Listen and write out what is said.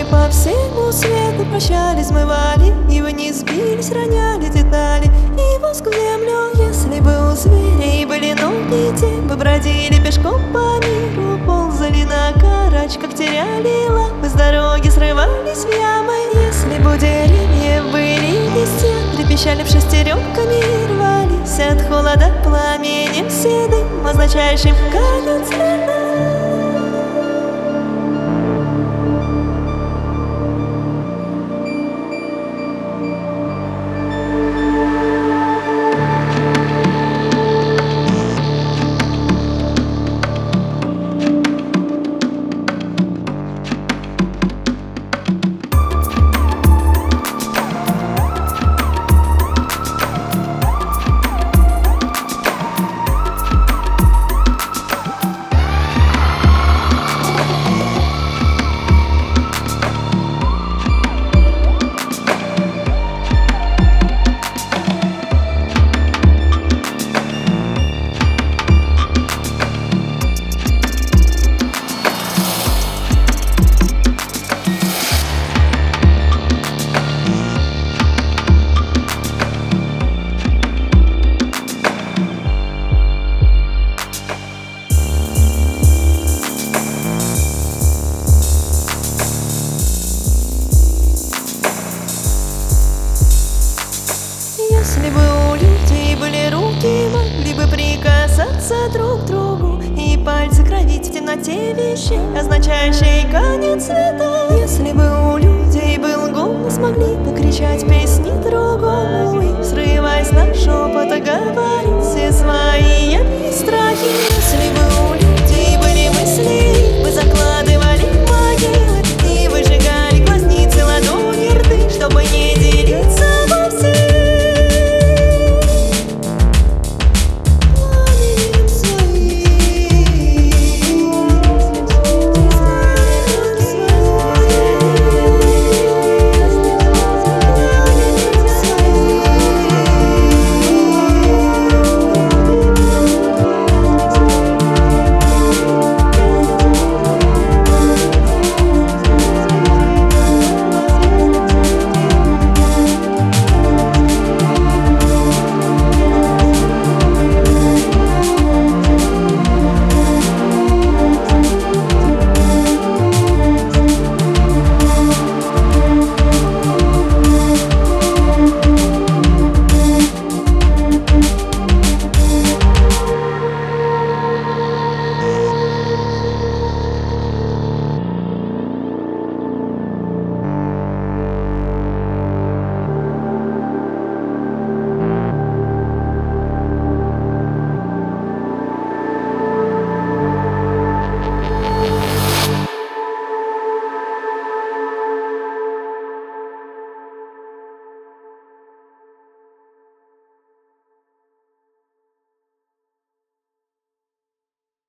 по всему свету прощались, смывали, и вниз бились, роняли детали и воск в землю. Если бы у зверей были ноги, те бы бродили пешком по миру, ползали на карачках, теряли лапы с дороги, срывались в ямы. Если бы у деревьев были листья, трепещали в шестеренками и рвались от холода пламенем седым, означающим конец света. Если бы у людей были руки, могли бы прикасаться друг к другу, и пальцы кровить в темноте вещей, означающей конец света. Если бы у людей был голос, могли бы кричать песни другому, и, срываясь на шепот, говорить все свои страхи. Если бы у людей были мысли,